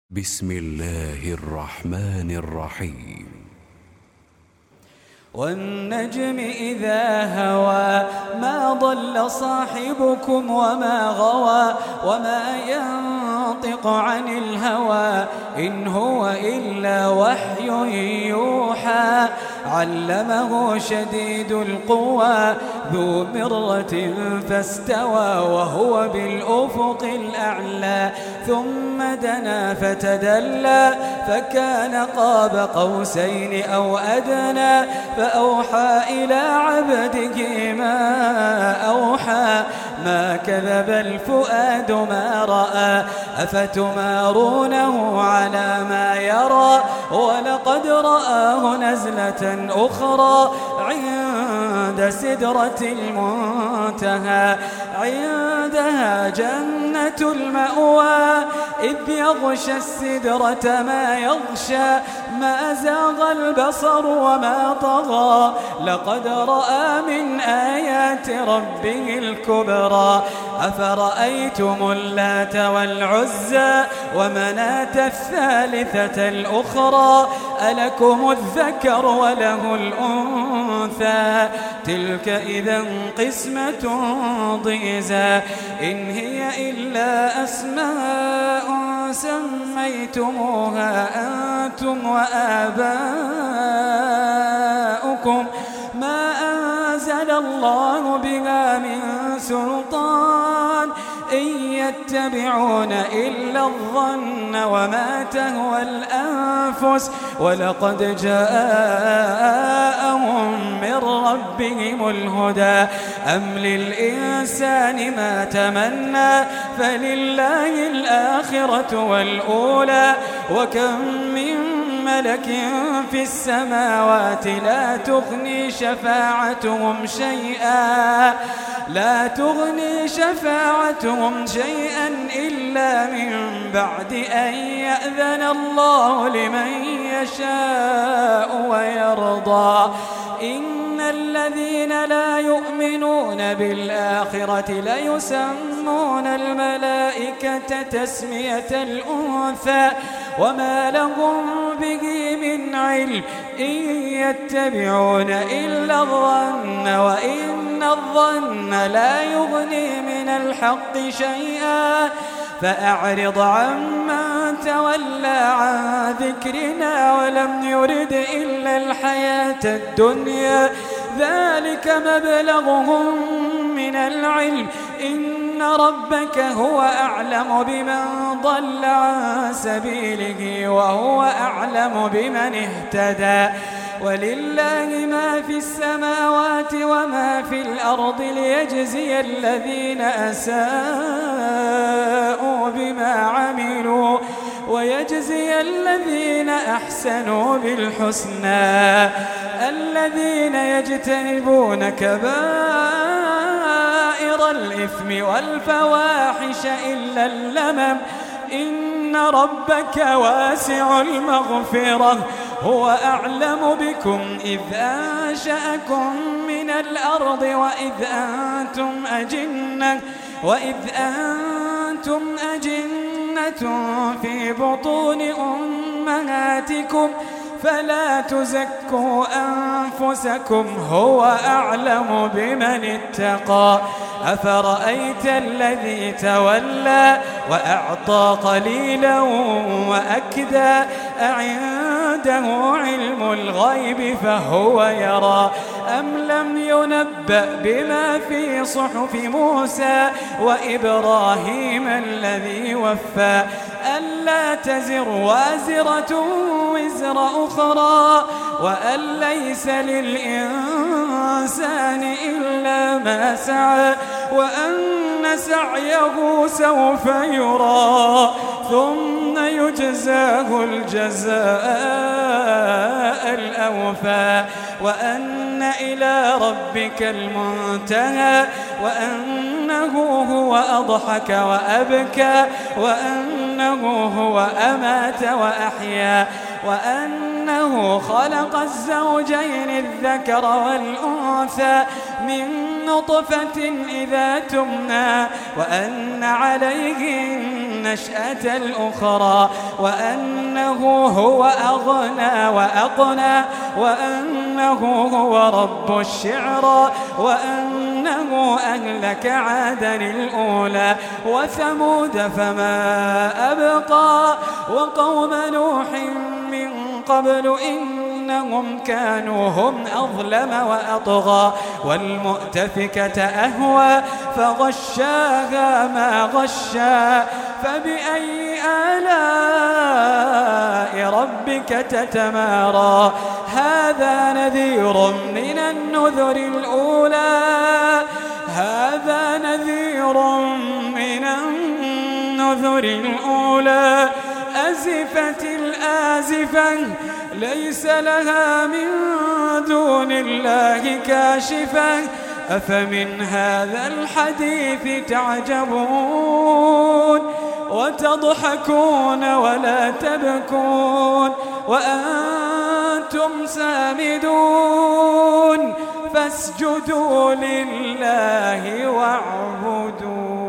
بسم الله الرحمن الرحيم. والنجم إذا هوى ما ضل صاحبكم وما غوى وما ينطق عن الهوى إن هو إلا وحي يوحى علمه شديد القوى ذو مرة فاستوى وهو بالأفق الأعلى ثم دنا فتدلى فكان قاب قوسين أو أدنى فأوحى إلى عبده ما أوحى ما كذب الفؤاد ما رأى أفتمارونه على ما يرى ولقد رآه نزلة أخرى عند سدرة المنتهى عندها جنة المأوى إذ يغشى السدرة ما يغشى ما زاغ البصر وما طغى لقد رأى من آيات ربه الكبرى أفرأيتم اللات والعزى ومناة الثالثة الأخرى ألكم الذكر وله الأنثى تلك إذا قسمة ضيزى إن هي إلا أسماء سميتموها أنتم وآباؤكم ما أنزل الله بها من سلطان إن يتبعون إلا الظن وما تهوى الأنفس ولقد جاءهم من ربهم الهدى أم للإنسان ما تمنى فلله الآخرة والأولى وكم من ملك في السماوات لا تغني شفاعتهم شيئا إلا من بعد أن يأذن الله لمن يشاء ويرضى إن الذين لا يؤمنون بالآخرة ليسمون الملائكة تسمية الأنثى وما لهم به من علم إن يتبعون إلا الظن وإن الظن لا يغني من الحق شيئا فأعرض عمن تولى عن ذكرنا ولم يرد إلا الحياة الدنيا ذلك مبلغهم من العلم إن ربك هو أعلم بمن ضل عن سبيله وهو أعلم بمن اهتدى ولله ما في السماوات وما في الأرض ليجزي الذين أساءوا بما عملوا ويجزي الذين أحسنوا بالحسنى الذين يجتنبون كبائر الإثم والفواحش إلا اللمم إن ربك واسع المغفرة هو أعلم بكم إذ أنشأكم من الأرض وإذ أنتم أجنة في بطون أمهاتكم فلا تزكوا أنفسكم هو أعلم بمن اتقى أفرأيت الذي تولى وأعطى قليلا وأكدى أعنده علم الغيب فهو يرى أم لم ينبأ بما في صحف موسى وإبراهيم الذي وفى ألا تزر وازرة وزر أخرى وأن ليس للإنسان إلا ما سعى وأن سعيه سوف يرى ثم يجزاه الجزاء الأوفى وأن إلى ربك المنتهى وأنه هو أضحك وأبكى وأنه هو أمات وأحيا وأنه خلق الزوجين الذكر والأنثى من نطفة إذا تمنى وأن عليه النشأة الأخرى وأنه هو أغنى وأقنى وأنه هو رب الشعرى وأنه أهلك عادا الأولى وثمود فما أبقى وقوم نوح من قبل إنهم كانوا هم أظلم وأطغى والمؤتفكة أهوى فغشاها ما غشا فبأي آلاء ربك تتمارى هذا نذير من النذر الأولى هذا نذير من النذر الأولى أزفت الآزفة ليس لها من دون الله كاشفة أفمن هذا الحديث تعجبون وتضحكون ولا تبكون وأنتم سامدون فاسجدوا لله واعبدوا.